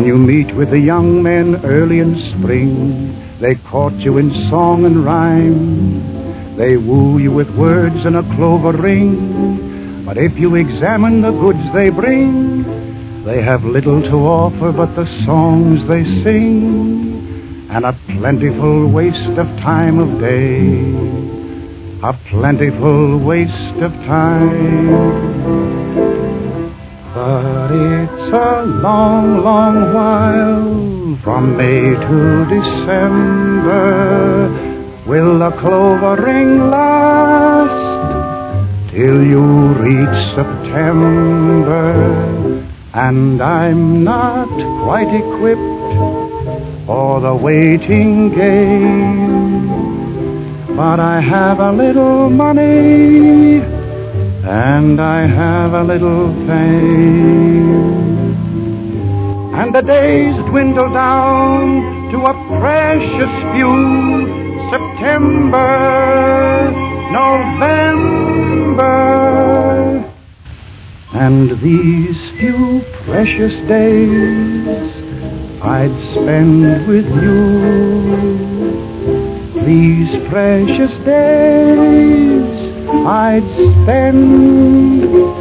you meet with the young men early in spring, they court you in song and rhyme. They woo you with words and a clover ring. But if you examine the goods they bring, they have little to offer but the songs they sing, and a plentiful waste of time of day, a plentiful waste of time. But it's a long, long while from May to December. Will the clover ring last till you reach September? And I'm not quite equipped for the waiting game, but I have a little money and I have a little fame, and the days dwindle down to a precious few. September, November, and these few precious days I'd spend with you. These precious days I'd spend